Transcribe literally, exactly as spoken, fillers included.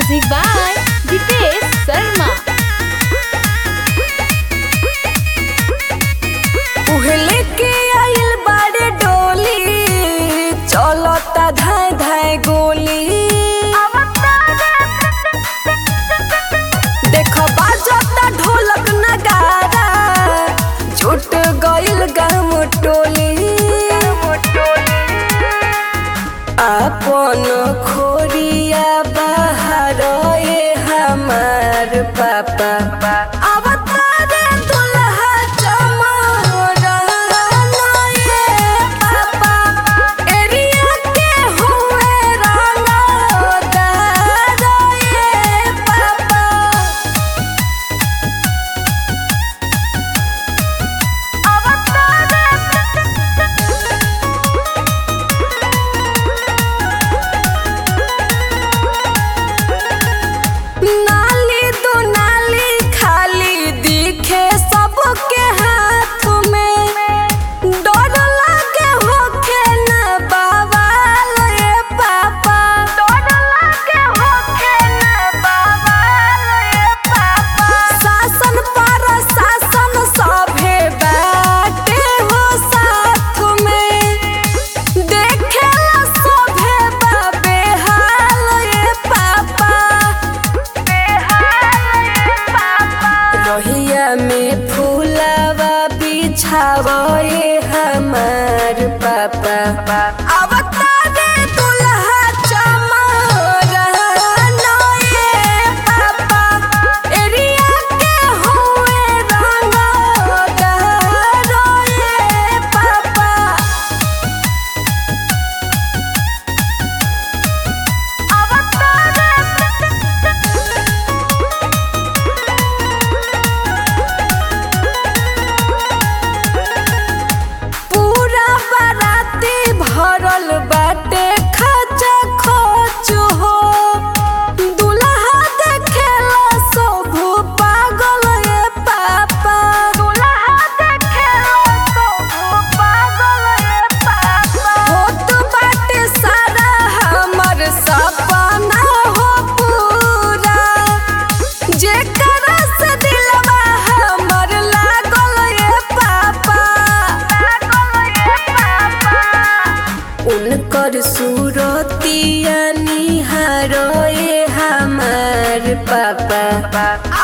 Music by Dipesh Sharma. उहले के आइल बाड़े डोली, चलता धाय धाय गोली। देख बाजता ढोलक नगारा, जुट गइल गाम टोली। अपन खोरिया बाहर ए हमार पापा, अवतारे दुल्हा चमोरा नये पापा, एरिया के हुए रंगदार ये पापा। नाली दो नाली खाली दिखे सबके हाथ में, डर लागे होखे न बवाल ये पापा, डर लागे होखे न बवाल ये पापा। शासन पर शासन सभे बाटे हो साथ में, देखेला सभे बाबे हाल ये पापा। रहिया में फूलावा बिछावा ये हमार पापा, अवतारे दुल्हा चमोरा नये पापा, एरिया के हुए रंगदार ये पापा। पूरा बाराती भरल बाटे खचा खोच हो, दुल्हा देखेला सबू पागल ये पापा, दुल्हा देखेला सबू पागल ये पापा। होत बाटे सारा हमर सपना हो पूरा, जेकरा से दिलवा हमर लागल ये पापा, उनकर सूरतिया निहारो ये हमार पापा।